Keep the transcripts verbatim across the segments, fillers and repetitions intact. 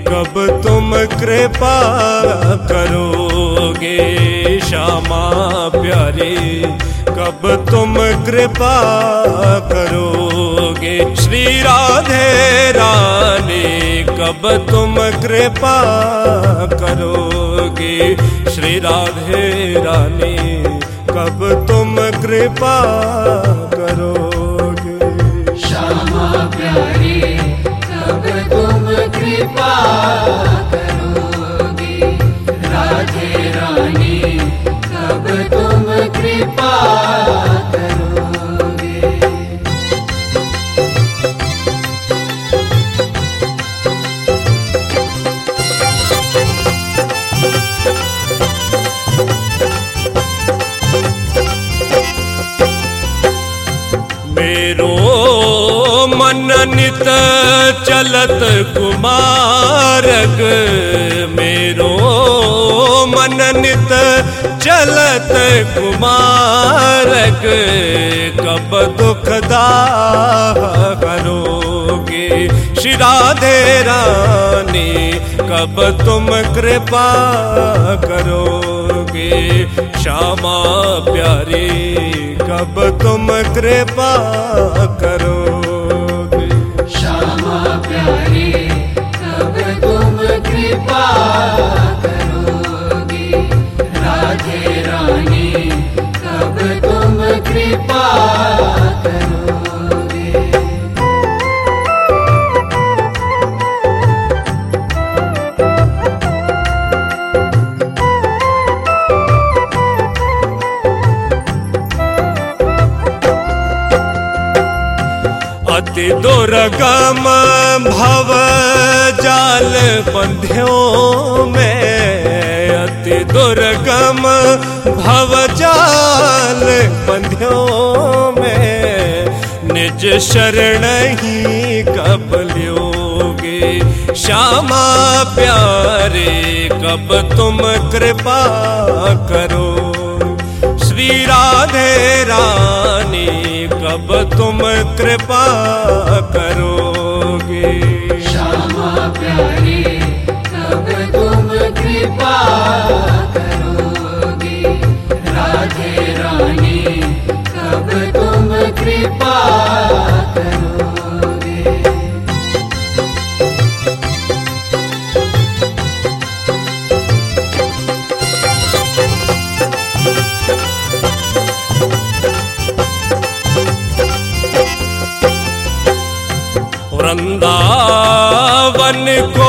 कब तुम कृपा करोगे श्यामा प्यारी, कब तुम कृपा करोगे श्री राधे रानी, कब तुम कृपा करोगे श्री राधे रानी, कब तुम कृपा करोगे श्यामा प्यारी, कब तुम कृपा करोगे राधे रानी, कब तुम कृपा करोगे। मेरो मन नित चलत कुमारग, मेरो मन नित चलत कुमारग, कब दुख दाह करोगे श्री राधे रानी, कब तुम कृपा करोगे श्यामा प्यारी, कब तुम कृपा करोगे श्यामा प्यारी, कब तुम कृपा करोगे राधे रानी, कब तुम कृपा करोगे। अति दुर्गम भव जाल बंध्यों में, अति दुर्गम भव जाल बंध्यों में, निज शरण ही कब लोगे श्यामा प्यारे, कब तुम कृपा करो श्री राधे रानी, कब तुम कृपा करोगे श्यामा प्यारी, कब तुम कृपा करोगे राधे रानी, कब तुम कृपा करोगे। वृंदावन को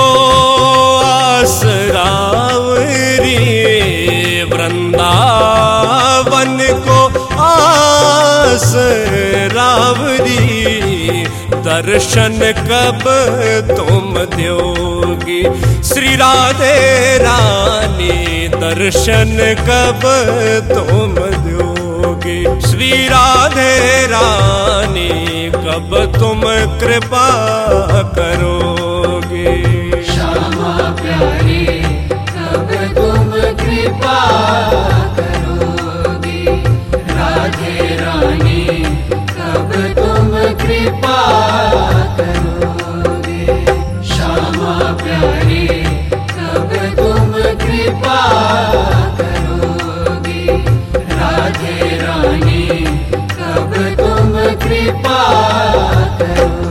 आसरावरी, वृंदावन को आसरावरी, दर्शन कब तुम दोगी श्री राधे रानी, दर्शन कब तुम दोगी श्री राधे रानी, कब तुम कृपा करोगे श्यामा प्यारी, कब तुम कृपा करोगे राधे रानी, कब तुम कृपा करोगे श्यामा प्यारी, कब तुम कृपा करोगे राधे रानी, कब तुम कृपा करोगे।